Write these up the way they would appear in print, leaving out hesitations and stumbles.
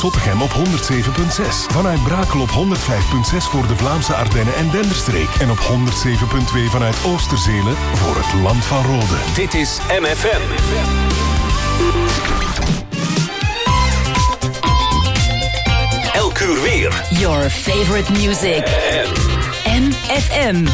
Zottegem op 107.6. Vanuit Brakel op 105.6 voor de Vlaamse Ardennen en Denderstreek. En op 107.2 vanuit Oosterzelen voor het Land van Rode. Dit is MFM. Elk uur weer. Your favorite music. MFM.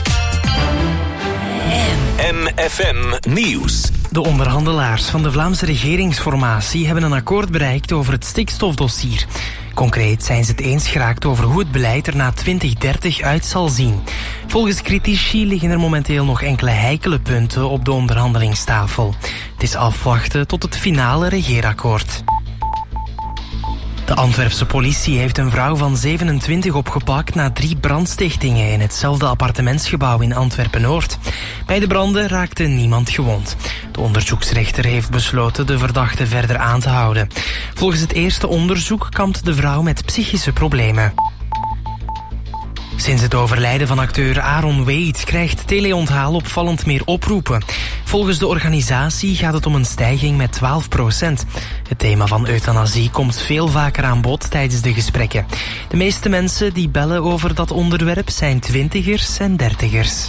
MFM Nieuws. De onderhandelaars van de Vlaamse regeringsformatie hebben een akkoord bereikt over het stikstofdossier. Concreet zijn ze het eens geraakt over hoe het beleid er na 2030 uit zal zien. Volgens critici liggen er momenteel nog enkele heikele punten op de onderhandelingstafel. Het is afwachten tot het finale regeerakkoord. De Antwerpse politie heeft een vrouw van 27 opgepakt na 3 brandstichtingen in hetzelfde appartementsgebouw in Antwerpen-Noord. Bij de branden raakte niemand gewond. De onderzoeksrechter heeft besloten de verdachte verder aan te houden. Volgens het eerste onderzoek kampt de vrouw met psychische problemen. Sinds het overlijden van acteur Aaron Wade krijgt Teleonthaal opvallend meer oproepen. Volgens de organisatie gaat het om een stijging met 12%. Het thema van euthanasie komt veel vaker aan bod tijdens de gesprekken. De meeste mensen die bellen over dat onderwerp zijn 20ers en 30ers.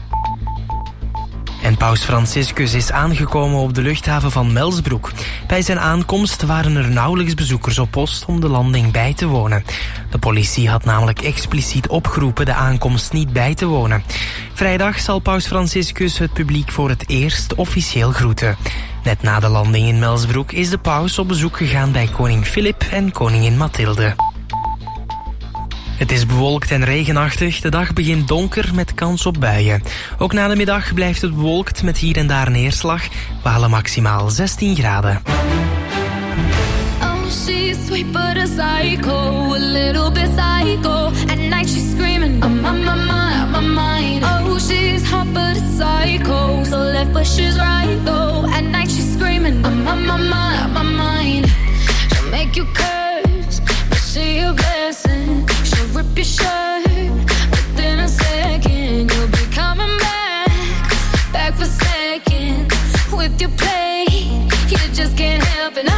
En paus Franciscus is aangekomen op de luchthaven van Melsbroek. Bij zijn aankomst waren er nauwelijks bezoekers op post om de landing bij te wonen. De politie had namelijk expliciet opgeroepen de aankomst niet bij te wonen. Vrijdag zal paus Franciscus het publiek voor het eerst officieel groeten. Net na de landing in Melsbroek is de paus op bezoek gegaan bij koning Filip en koningin Mathilde. Het is bewolkt en regenachtig. De dag begint donker met kans op buien. Ook na de middag blijft het bewolkt met hier en daar neerslag. We halen maximaal 16 graden. Oh, she's sweet but a psycho, a little bit psycho. At night she's screaming, I'm on my mind. Oh, she's hot but a psycho, so left but she's right though. At night she's screaming, I'm on my mind. She'll make you curse, but she a blessing. Rip your shirt within a second. You'll be coming back for seconds. With your play, you just can't help it.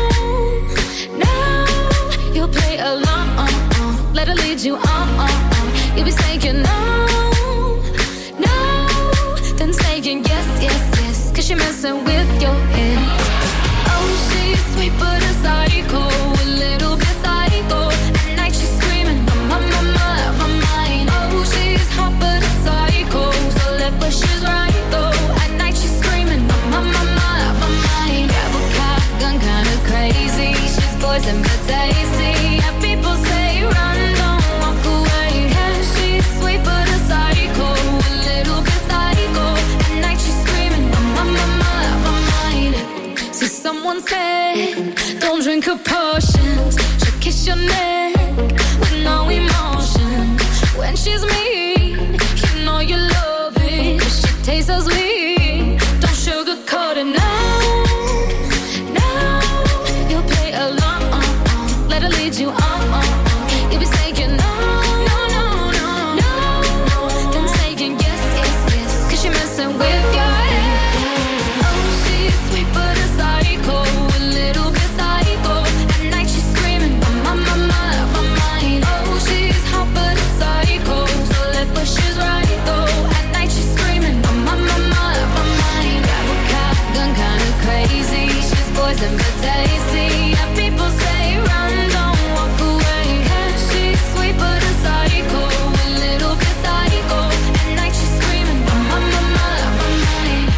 No, you'll play along. Let her lead you on. You'll be saying no, then saying yes, 'cause you're messing with your head. Oh, she's sweet but a psycho, a little bit psycho. At night she's screaming, my mind. Oh, she's hot but a psycho, so left but she's right though. At night she's screaming, my mind. Grab a cop gun, kinda crazy. She's poison but tasty. Yeah, people say run, don't walk away. Yeah, she's sweet but a psycho, a little bit psycho. At night she's screaming, my mind. See, someone said, don't drink her potions. She'll kiss your neck with no emotion. When she's mean, you know you love it. She tastes so sweet, don't sugarcoat it. No, you'll play along. Let her lead you on. You'll be saying no, then saying yes, 'cause you're messing with your head. Oh, she's sweet but a psycho, a little bit psycho. At night she's screaming, my mind. Oh, she's hot but a psycho, so left but she's right though. At night she's screaming, my mind. Grab a cop gun, kinda crazy. She's poison but tasty. Yeah, people say run, don't walk away. Yeah, she's sweet but a psycho, a little bit psycho. At night she's screaming, my mind.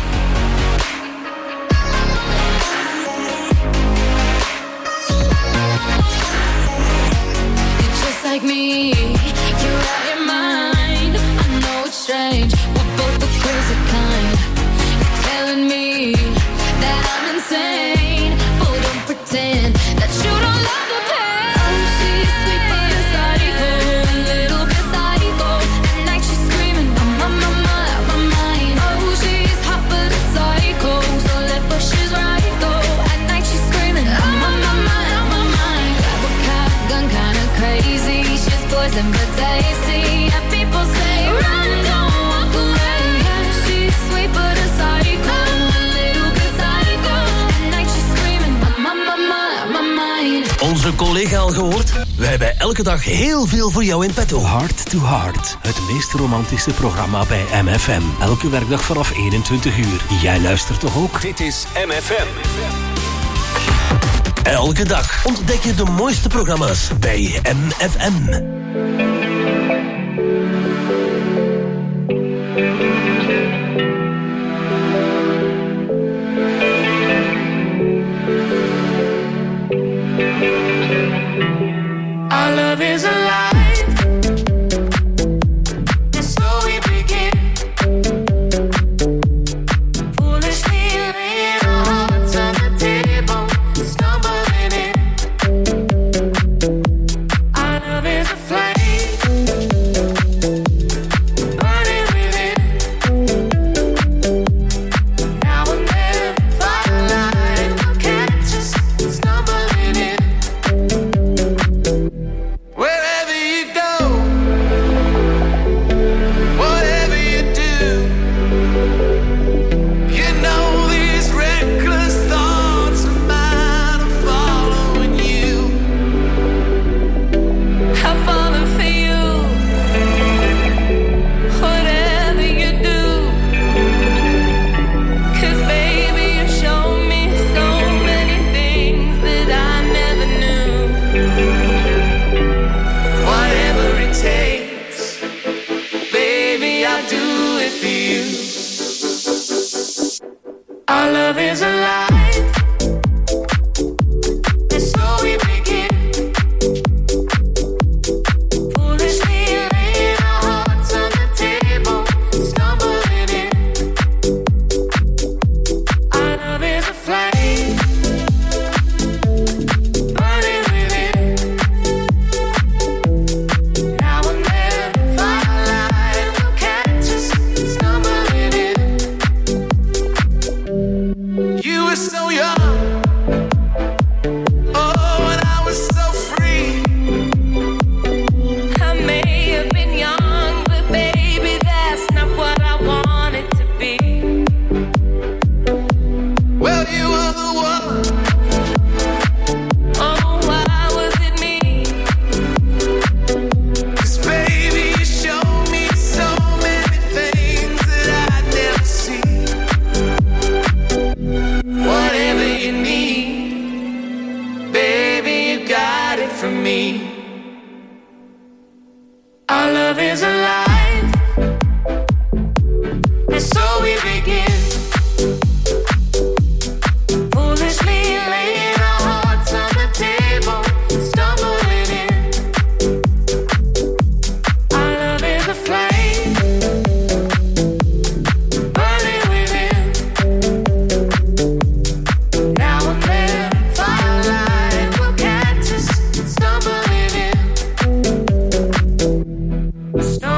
You're just like me, you're out your mind. I know it's strange, we're both the crazy kind. You're telling me that I'm insane, but don't pretend that you don't love the pain. Oh, she's sweet but a psycho, a little bit psycho. At night she's screaming, my mind. Oh, she's hot but a psycho, so left but she's right though. At night she's screaming, my mind. Grab a cop gun, kinda crazy. She's poison but tasty. Yeah, people say run, don't walk away. Yeah, she's sweet but a psycho, a little bit psycho. At night she's screaming, my mind. onze collega al gehoord? We hebben elke dag heel veel voor jou in petto. Heart to Heart, het meest romantische programma bij MFM. Elke werkdag vanaf 21 uur. Jij luistert toch ook? Dit is MFM. Elke dag ontdek je de mooiste programma's bij MFM. Our love is alive, and so we begin. Foolishly laying our hearts on the table, stumbling in. Our love is a flame, burning within. Now and then, firelight will catch us stumbling in. Wherever you go, whatever you do, you know these reckless thoughts of mine are following you. I'm falling for you, whatever you do. 'Cause baby, you show me so many things that I never knew. Whatever it takes, baby, I'll do it for you. Our love is alive, and so we begin. Foolishly laying our hearts on the table, stumbling in. Our love is a flame, burning within. Now and then, firelight will catch us stumbling in. You were so young, oh, and I was so free. I may have been young, but baby, that's not what I wanted to be. Well, you were the one. Oh, why was it me? 'Cause baby, you showed me so many things that I'd never see. Whatever you need, baby, you got it from me. Our love is alive, and so we begin. Foolishly laying our hearts on the table, stumbling in. Our love is a flame, burning within. Now and then, firelight will catch us stumbling in.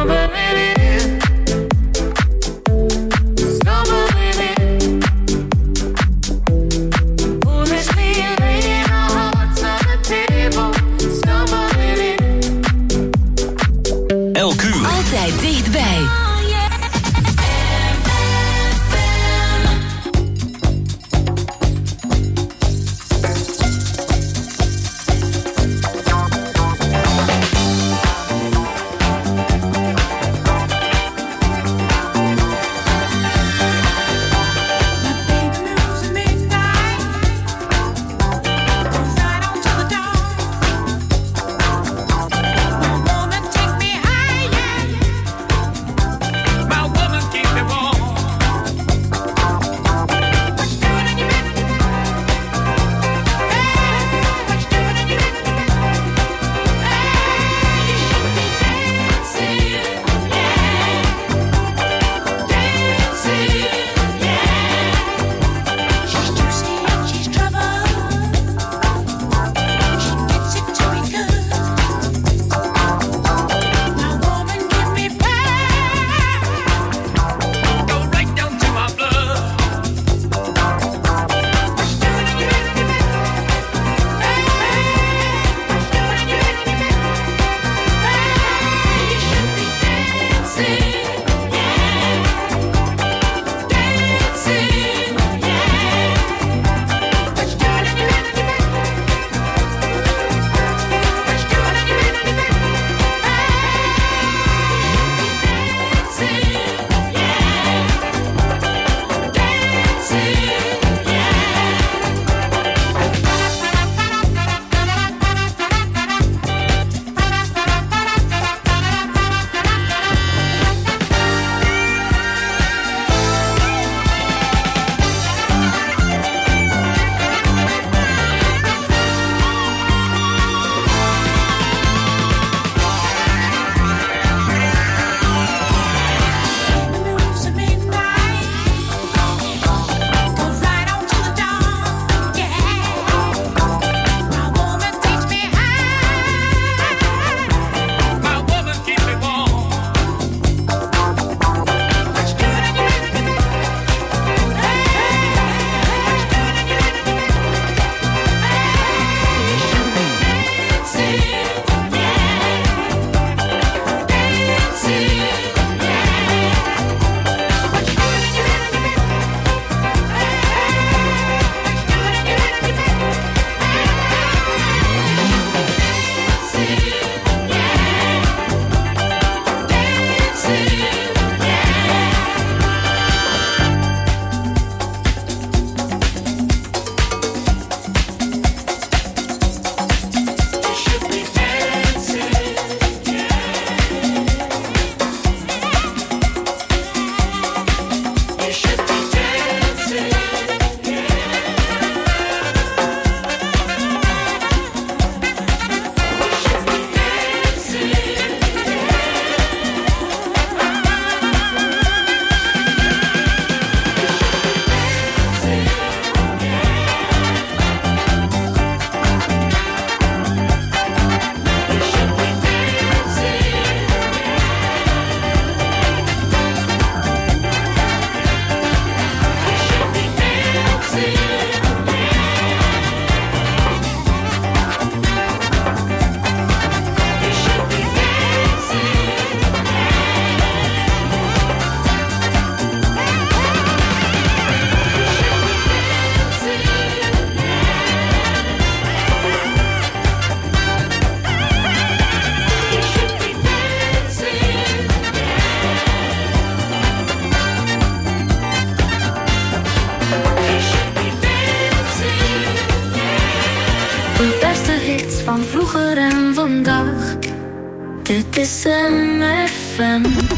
De beste hits van vroeger en vandaag. Dit is MFM.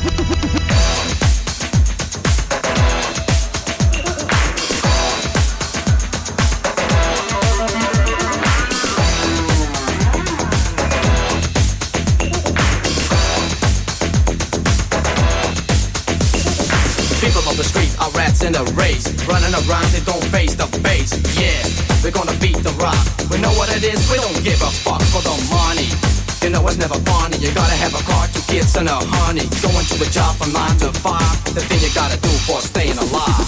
People on the street are rats in a race, running around, they don't face the base. Yeah, we're gonna beat the rock. We know what it is, we don't give a fuck for the money. You know it's never funny, you gotta have a car, 2 kids and a honey. Going to a job from 9 to 5, the thing you gotta do for staying alive.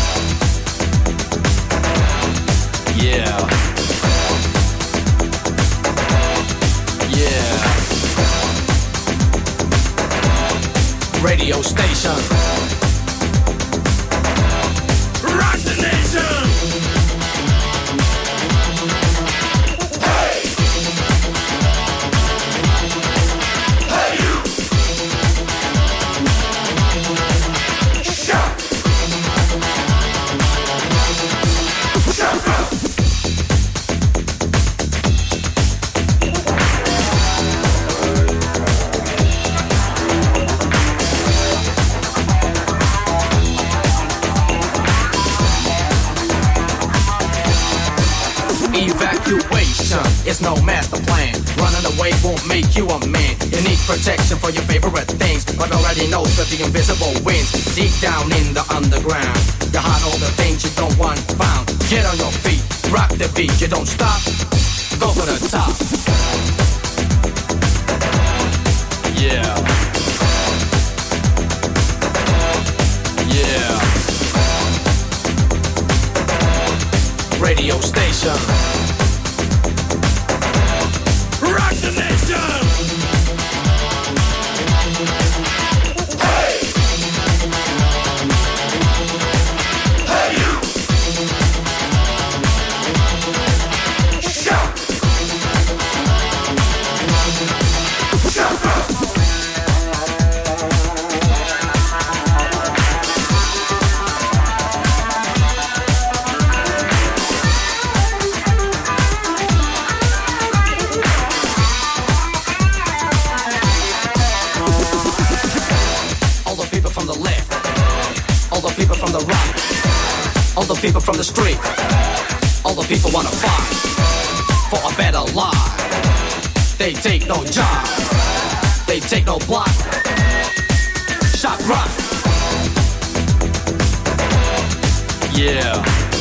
Yeah. Yeah. Radio station. Rock the nation! Hey! Hey you! Shout! Shout out! Evacuation is no master plan. Running away won't make you a man. You need protection for your favorite things, but already know that the invisible wins deep down in the underground. You hide all the things you don't want found. Get on your feet, rock the beat. You don't stop, go for the top. Yeah. Yeah. Radio station. Rock the nation! Hey! Hey you! Shout! Shout out! All the people from the street, all the people wanna fight for a better life. They take no job, they take no block. Shock rock. Yeah.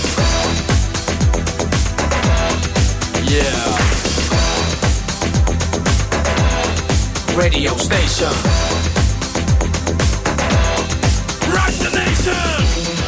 Yeah. Radio station. Rock the nation.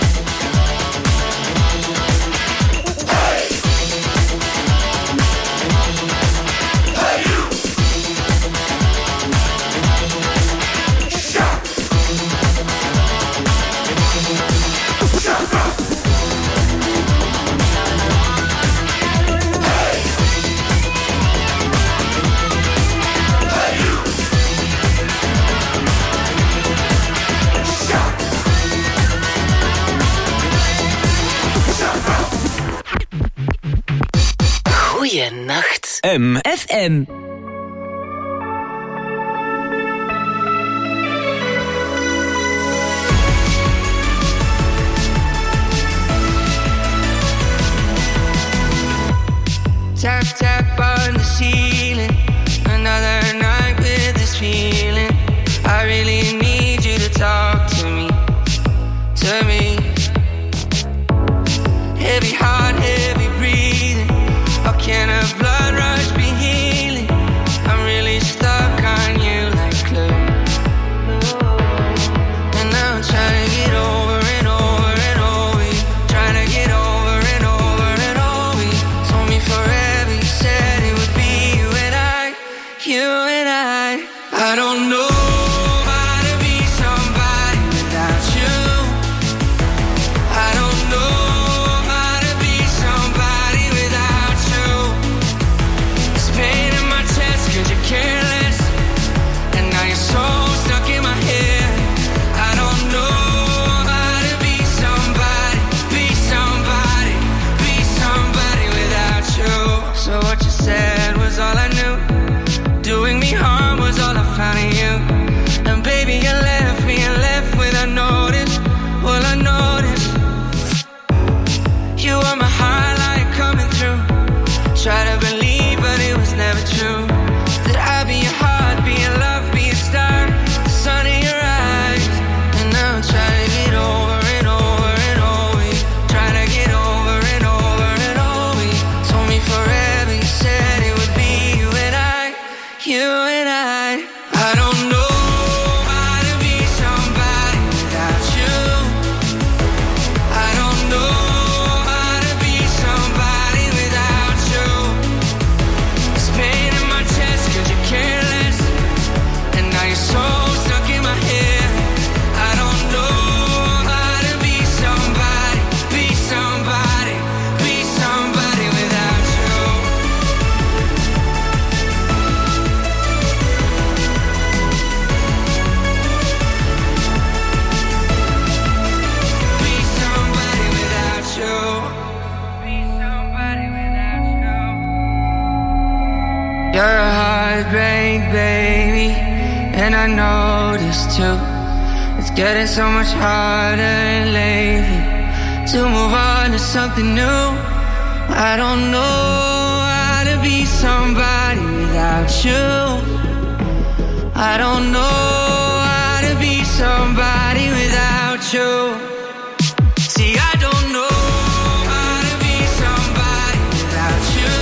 Goeienacht. MFM. Tap, tap on the ceiling. Another night with this feeling. I really need you to talk to me. To me. Heavy heart, heavy breathing. How can a blood rush be healing? I'm really stuck on you like glue. And now I'm trying to get over and over and over you. Trying to get over and over and over you. Told me forever, you said it would be you and I. I don't know You're a heartbreak, baby, and I noticed too. It's getting so much harder lately to move on to something new. I don't know how to be somebody without you. I don't know how to be somebody without you. See, I don't know how to be somebody without you.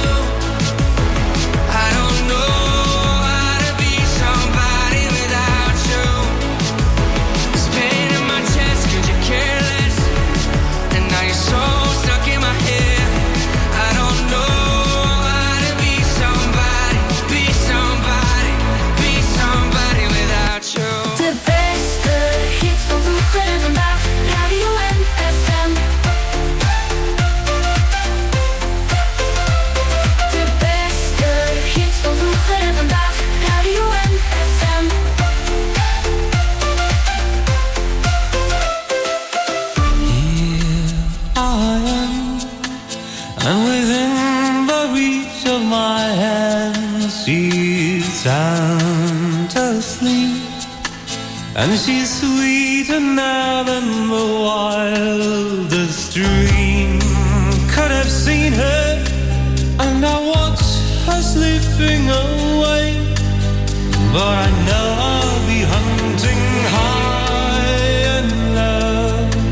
I don't know how to be somebody without you. There's pain in my chest 'cause you're careless, and now you're so stuck in my head. I don't know how to be somebody, be somebody, be somebody without you. De beste hits van vroeger en vandaag, Radio MFM. De beste hits van vroeger en vandaag, Radio MFM. Here I am, and within the reach of my hand, she's sound asleep. And she's sweeter now than the wildest dream could have seen her. And I watch her slipping away, but I know I'll be hunting high and low.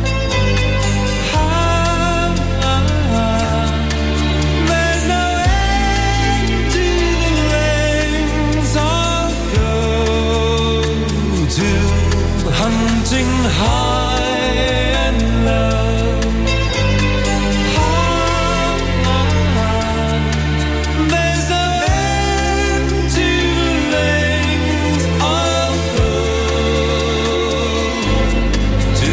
There's no end to the lengths I'll go to, hunting high and low. There's no end to the lengths I'll go to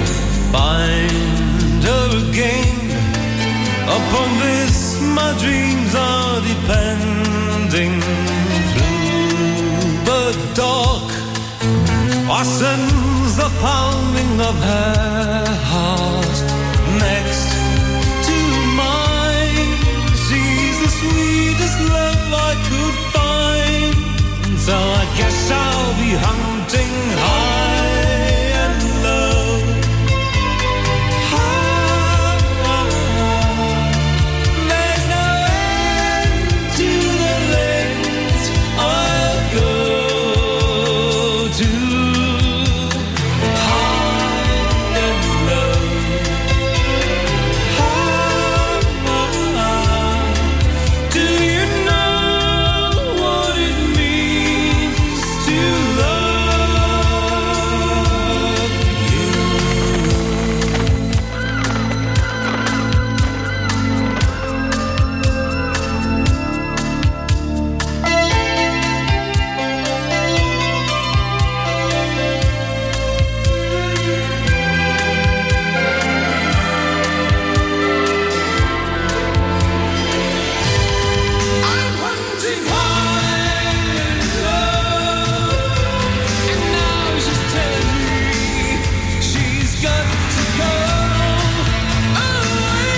find her again. Upon this my dreams are depending. Through the dark I sense the pounding of her heart next to mine. She's the sweetest love I could find, so I guess I'll be hunting high and low. There's no end to the lengths I'll go to. Do you know what it means to love you? I'm hunting high and low, and now she's telling me she's got to go away.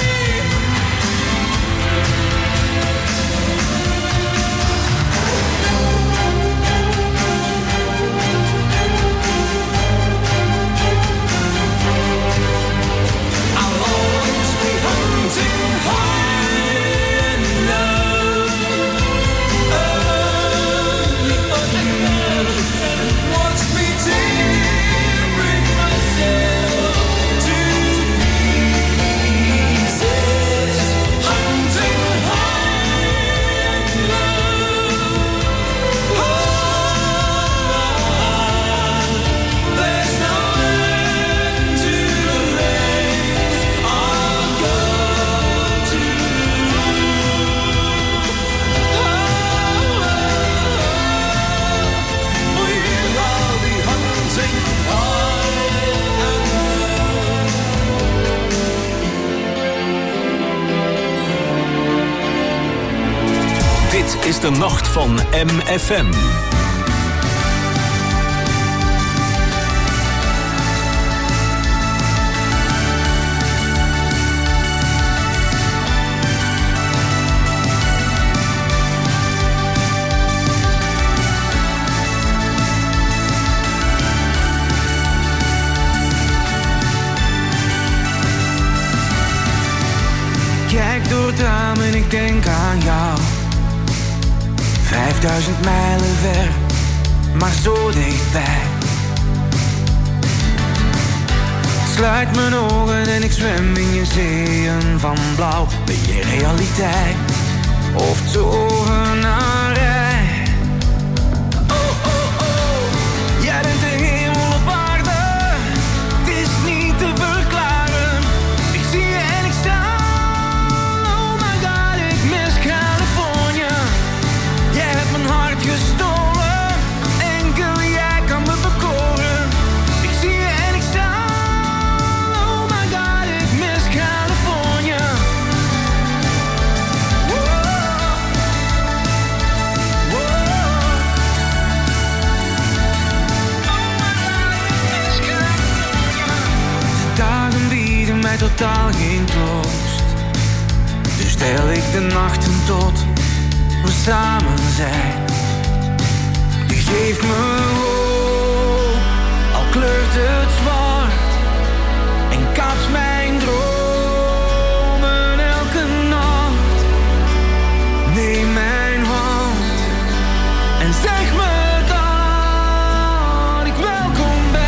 I'll always be hunting high and low, only for you. Watch me tearing myself to pieces, hunting high and low. There's no end to the lengths I'll go to. For you I'll be hunting high and low. Dit is de nacht van MFM. ik denk aan jou. 5000 mijlen ver, maar zo dichtbij. Sluit mijn ogen en ik zwem in je zeeën van blauw. Ben je realiteit of tovenarij? Oh, oh, oh, jij bent de hemel op aarde. Het is niet te verklaren. Ik zie je en ik sta. Oh my god, ik mis California. Jij hebt mijn hart gestolen. Enkel jij kan me bekoren. Ik zie je en ik sta. Oh my god, ik mis California. Dagen bieden mij totaal geen troost. Dus tel ik de nachten tot we samen zijn. Je geeft me hoop, al kleurt het zwart. En kapt mijn dromen elke nacht. Neem mijn hand en zeg me dat ik welkom ben.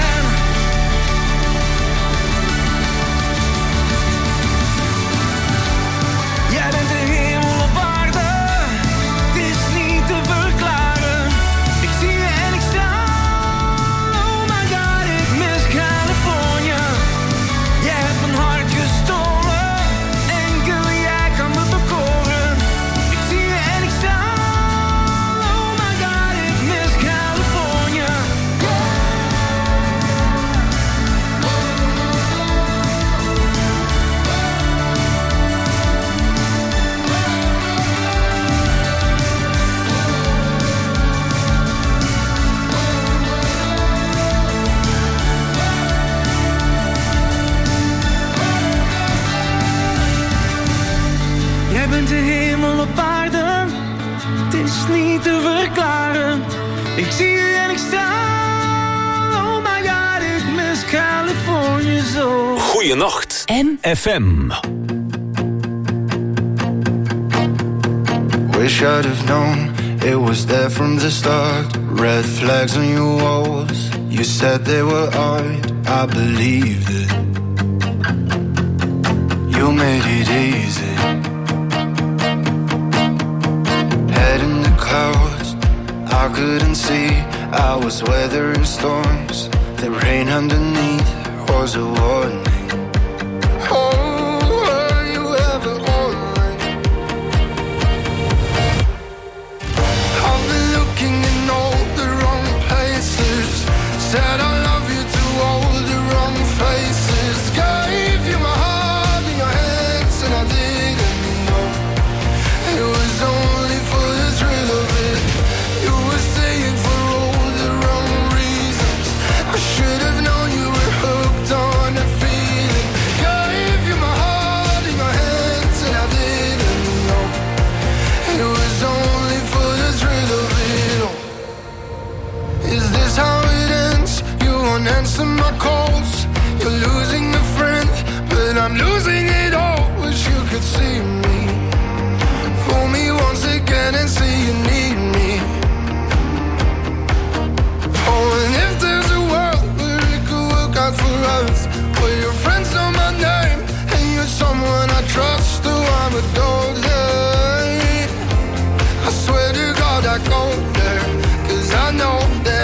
Jij bent de hemel op aarde, het is niet te verklaren. Ik zie je en ik sta. Oh my god, ik mis California. Jij hebt mijn hart gestolen. Enkel jij kan me bekoren. Ik zie je en ik sta. Oh my god, ik mis California. Jij bent de hemel op aarde, het is niet te verklaren. Ik zie je en ik sta. Oh my god, ik mis California zo. Goeienacht, FM. Wish I'd have known it was there from the start. Red flags on your walls. You said they were art. I believed it. You made it easy. Head in the clouds, I couldn't see. I was weathering storms. The rain underneath was a warning. Oh, were you ever on mine? I've been looking in all the wrong places. Said I love you to all the wrong faces. Gave you my heart in your hands and I didn't know. It was only for the thrill of it. You were staying for all the wrong reasons. I should have known you were hooked on a feeling. Gave you my heart in your hands and I didn't know. It was only for the thrill of it all. Is this how it ends? You won't answer my calls. You're losing a friend, but I'm losing it all. Wish you could see me. Fool me once again and see you need me. Oh, and if there's a world where it could work out for us, where your friends know my name and you're someone I trust, oh, I would go there. I swear to God I go there, 'cause I know that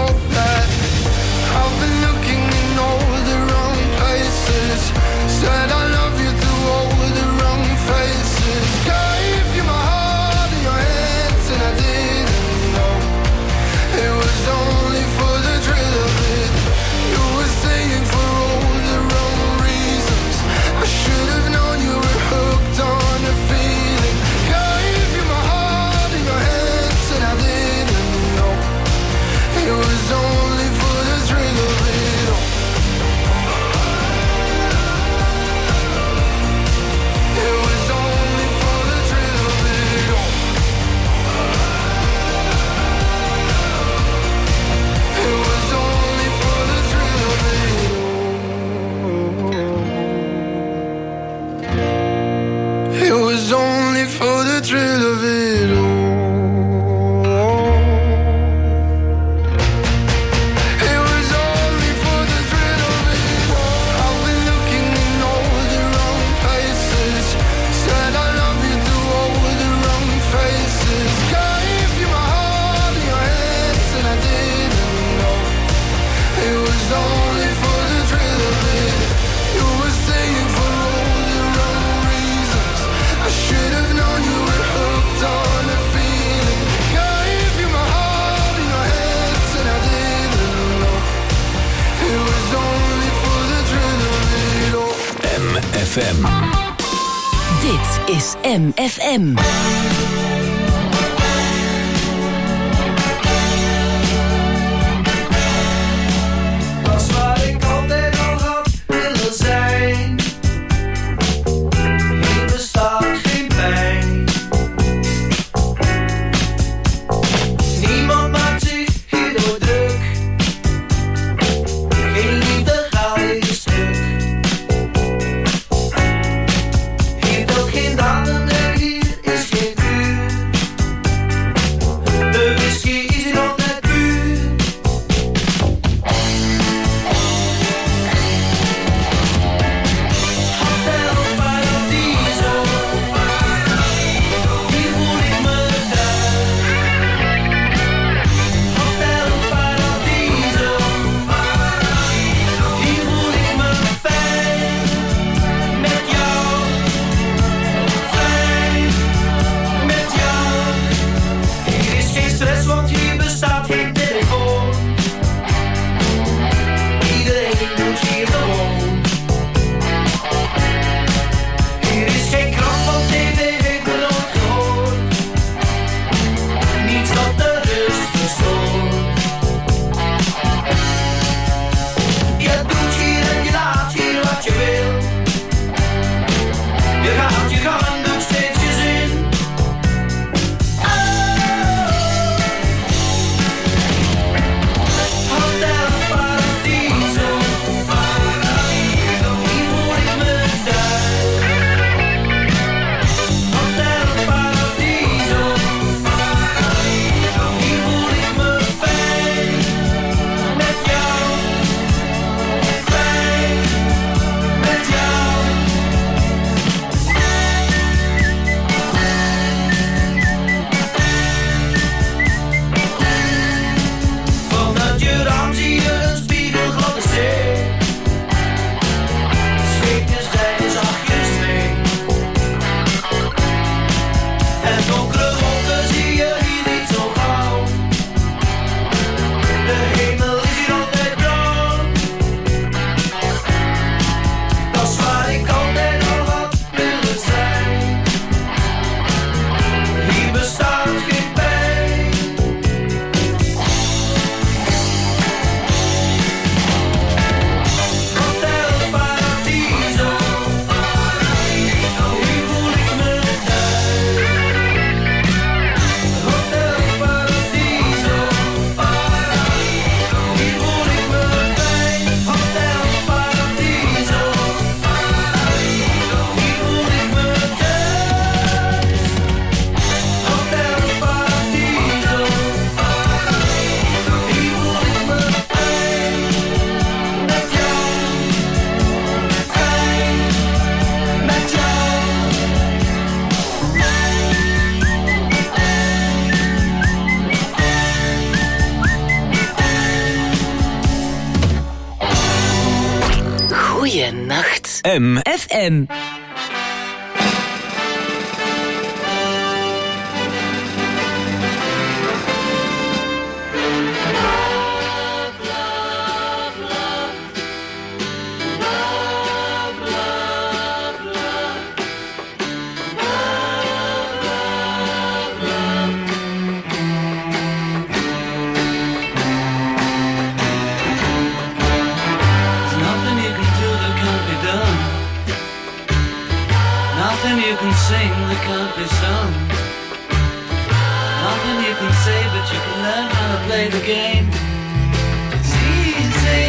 I've been looking in all the wrong places. Said I love you to all the wrong faces. MFM. Dit is MFM. Was waar ik altijd al had willen zijn. Hier bestaat geen pijn. Niemand maakt zich hierdoor druk. Geen liefde gaat hier stuk. Hier telt geen daden en hier is geen kuur. De whisky is hier altijd puur. Hotel Paradiso, hier voel ik me thuis. Hotel Paradiso, hier voel ik me fijn. Met jou, fijn. Met jou. Hier is geen stress, want hier bestaat geen telefoon. Iedereen moet hier gewoon. Hier is geen krant, want tv heeft me nooit gehoord. Niets dat de rust verstoort. Je doet hier en je laat hier wat je wil. Je gaat je gang, doet steeds je zin. Hotel Paradiso, hier voel ik me thuis. Hotel Paradiso, hier voel ik me fijn. Met jou, fijn. Met jou. Vanuit je raam zie je een spiegelgladde zee. Scheepjes rijden zachtjes mee. En donkere wolken zie je hier niet zo gauw. De hemel is hier altijd blauw. Dat is waar ik altijd al had willen zijn. Hier bestaat geen pijn. Hotel Paradiso, hier voel ik me thuis. Hotel Paradiso, hier voel ik me fijn. Hotel Paradiso, hier voel ik me thuis. Hotel Paradiso, hier voel ik me fijn. Met jou, fijn. Met jou. Goeienacht. MFM. There's nothing you can do that can't be done. Nothing you can sing that can't be sung. Nothing you can say, but you can learn how to play the game. It's easy.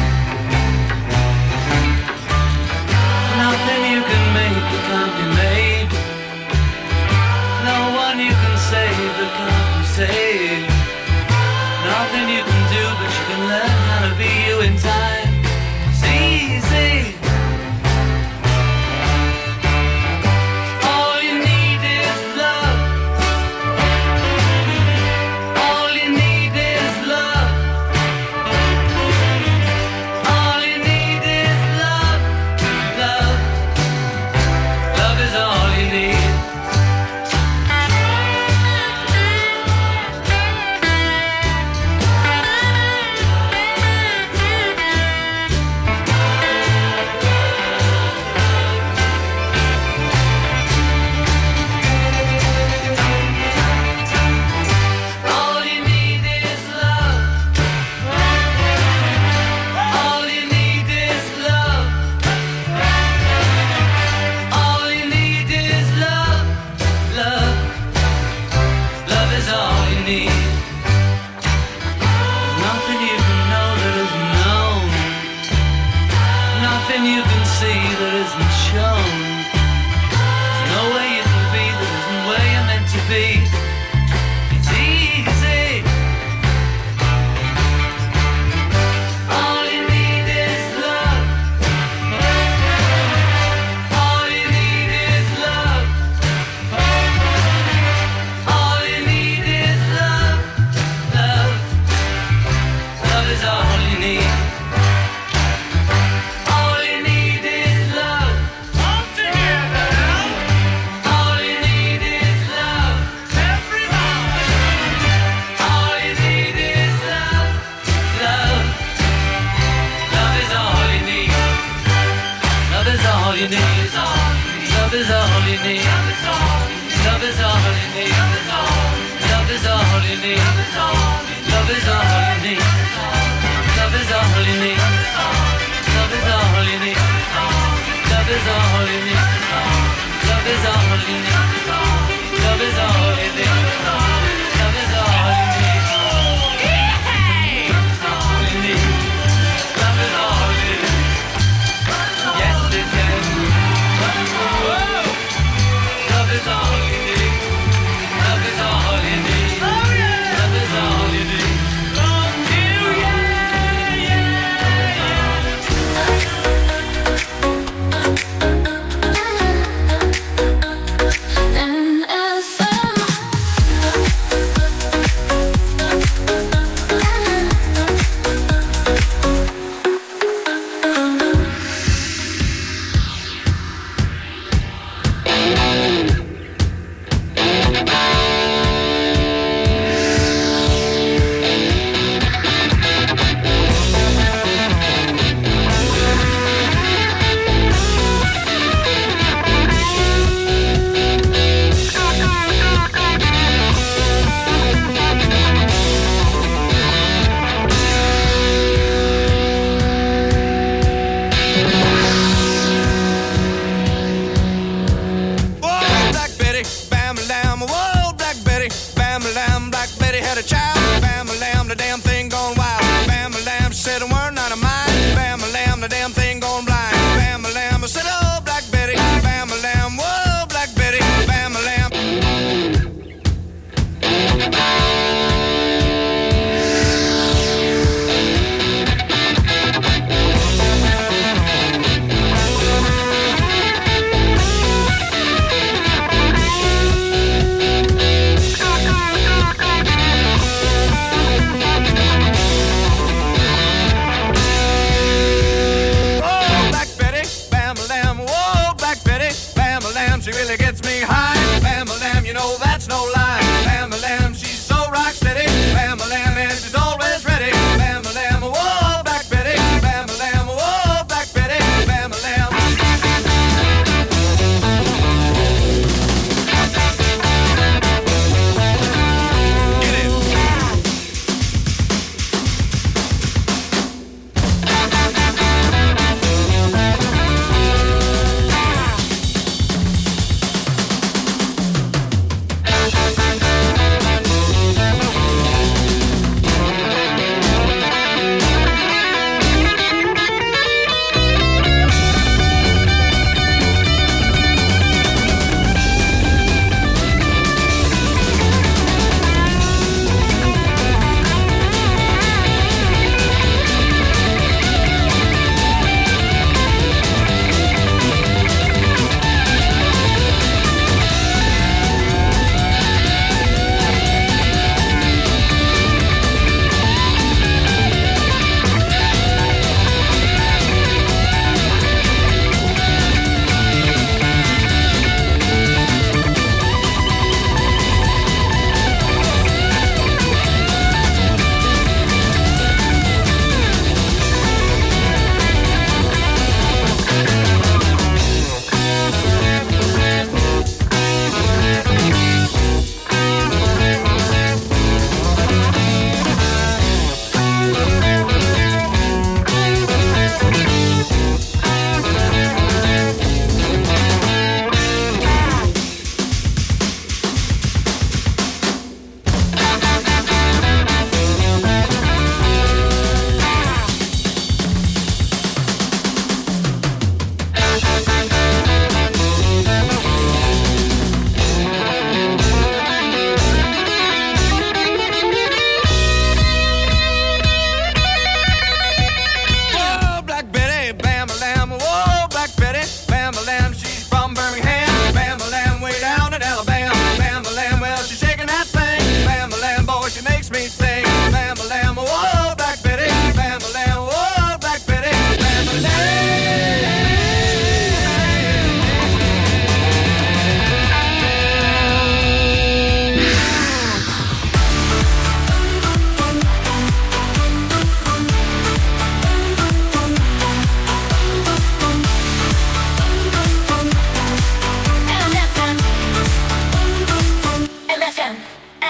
Nothing you can make that can't be made. No one you can save that can't be saved. Nothing you can do, but you can learn how to be you in time. It's easy. All you need is love. All you need is love. you need. Love is all you need. Love is all you need. Love is all you need. Love is all you need. Love is all you need. Love is all you need. Love is all you need. Love is all you need.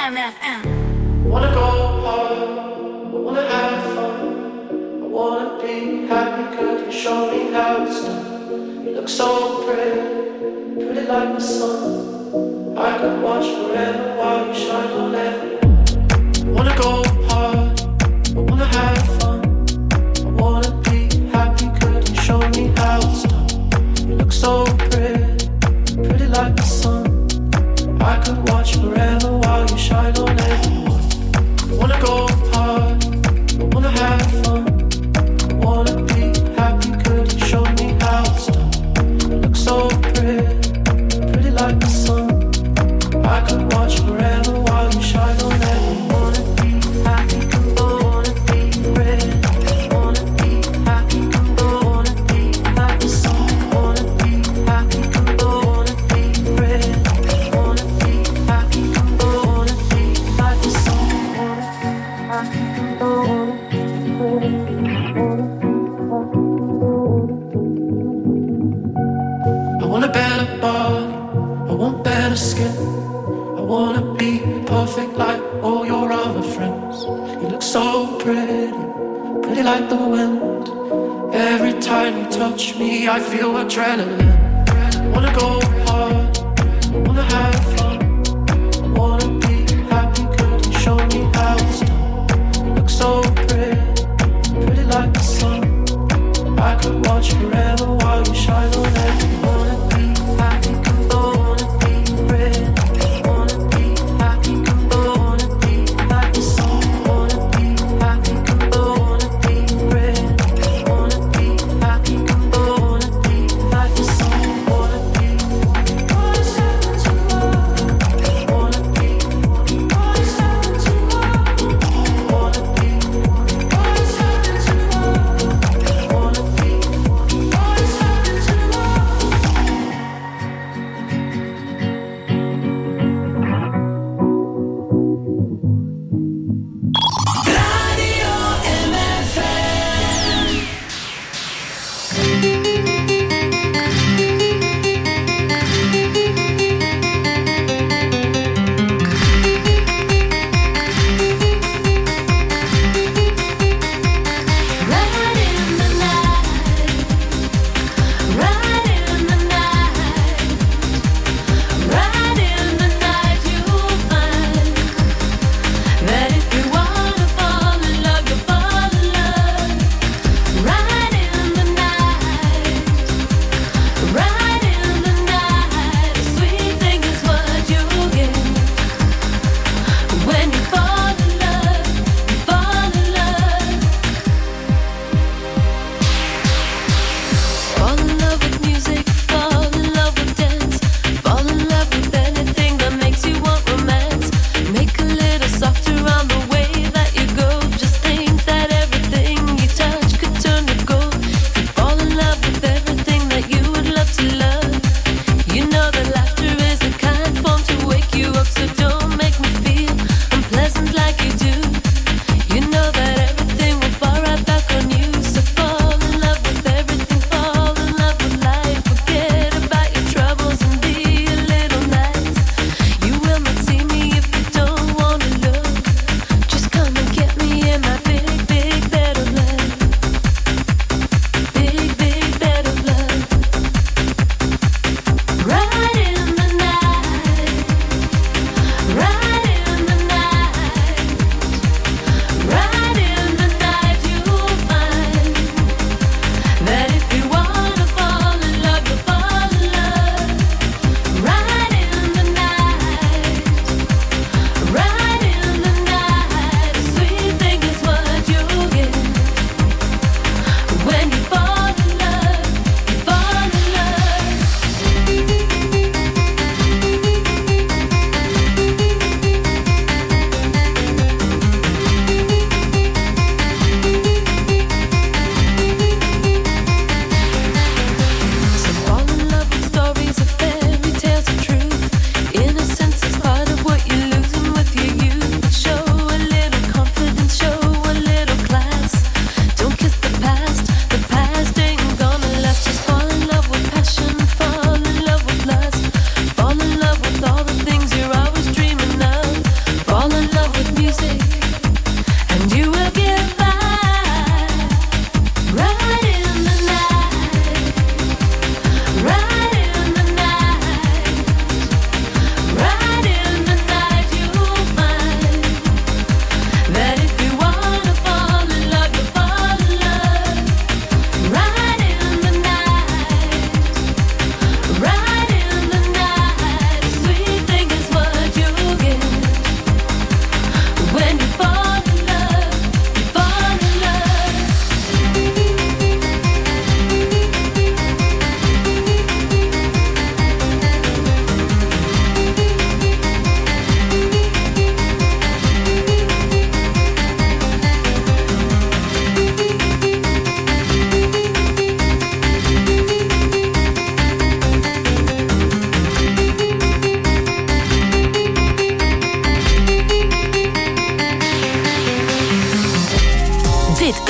MFM. Wanna go hard, I wanna have fun, I wanna be happy, could you show me how it's done? You look so pretty, pretty like the sun. I could watch forever while you shine on everyone. Wanna go hard, I wanna have fun, I wanna be happy, could you show me how it's done? You look so pretty, pretty like the sun. I could watch forever while you shine on everyone. I wanna go hard, I wanna have fun, I wanna be happy, could you show me how it's done? You look so pretty, pretty like the sun. I could watch forever while you shine on everyone. Wanna be happy, wanna be ready. Wanna be happy, wanna be like the sun. Wanna be happy, wanna be ready. Wanna be happy, wanna be like the sun. Wanna be happy, wanna be ready. I want a better body, I want better skin. I wanna be perfect like all your other friends. You look so pretty, pretty like the wind. Every time you touch me, I feel adrenaline. I wanna go hard, I wanna have fun, I wanna be happy, could you show me how it's done? You look so pretty, pretty like the sun. I could watch forever while you shine on everyone. Wanna be happy, wanna be ready. Wanna be happy, wanna be like the sun. Wanna be happy, wanna be ready. Wanna be happy, wanna be like the sun. Wanna be, wanna step into love.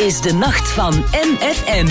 is de nacht van MFM.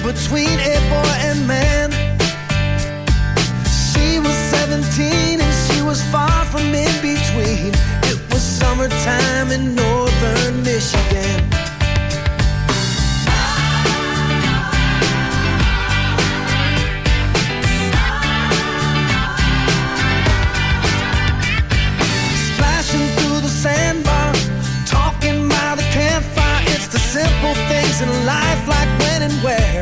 between a boy and man. She was 17 and she was far from in between. It was summertime in northern Michigan. Splashing through the sandbar, talking by the campfire. It's the simple things in life, like when and where.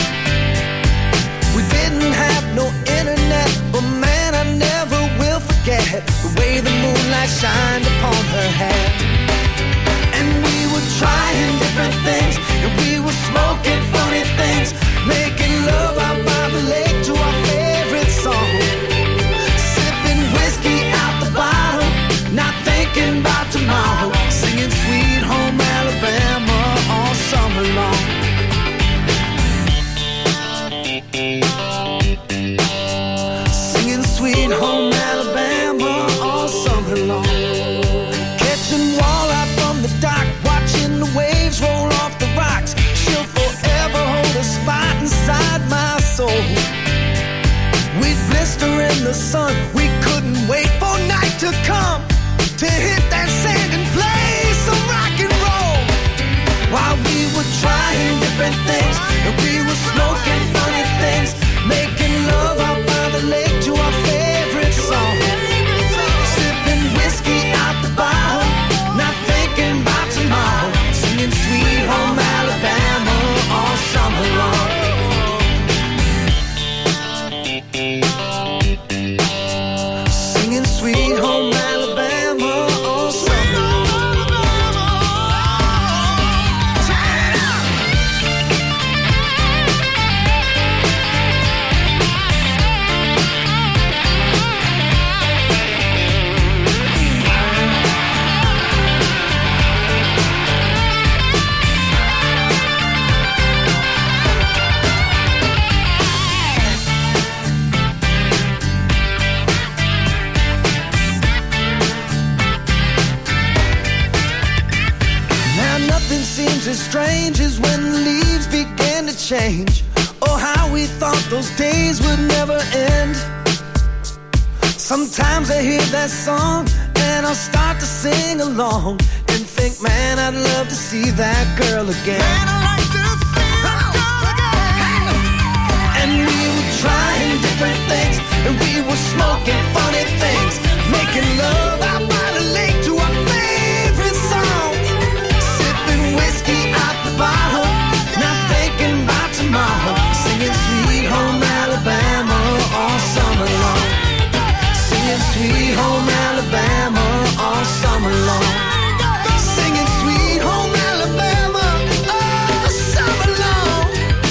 We didn't have no internet, but man, I never will forget the way the moonlight shined upon her hair. And we were trying different things, and we were smoking funny things, making love out by the lake to our favorite song, sipping whiskey out the bottle, not thinking about tomorrow, singing Sweet Home Alabama all summer long. Singing Sweet Home Alabama all summer long. Catching walleye from the dock, watching the waves roll off the rocks. She'll forever hold a spot inside my soul. We'd blister in the sun, we couldn't wait for night to come to hit that sand and play some rock and roll. While we were trying different things, and we were smoking funny things, making love out by the lake to our favorite song, sipping whiskey out the bottle, not thinking about tomorrow, singing Sweet Home Alabama all summer long. Singing Sweet Home Alabama all summer long. Now nothing seems as strange as when the leaves began to change. Oh, how we thought those days would never end. Sometimes I hear that song and I'll start to sing along and think, man, I'd love to see that girl again. Man, I'd like to see that girl again. And we were trying different things, and we were smoking funny things, making love out by the lake to our favorite songs, sipping whiskey out the bottle, not thinking about tomorrow, singing Sweet Home Alabama all summer long. Singing Sweet Home Alabama all summer long. Singing Sweet Home Alabama all summer long.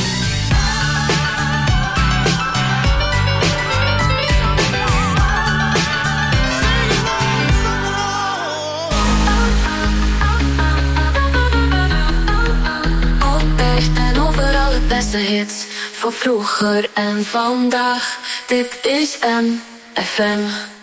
Altijd en overal het beste hits van vroeger en vandaag. Dit is MFM.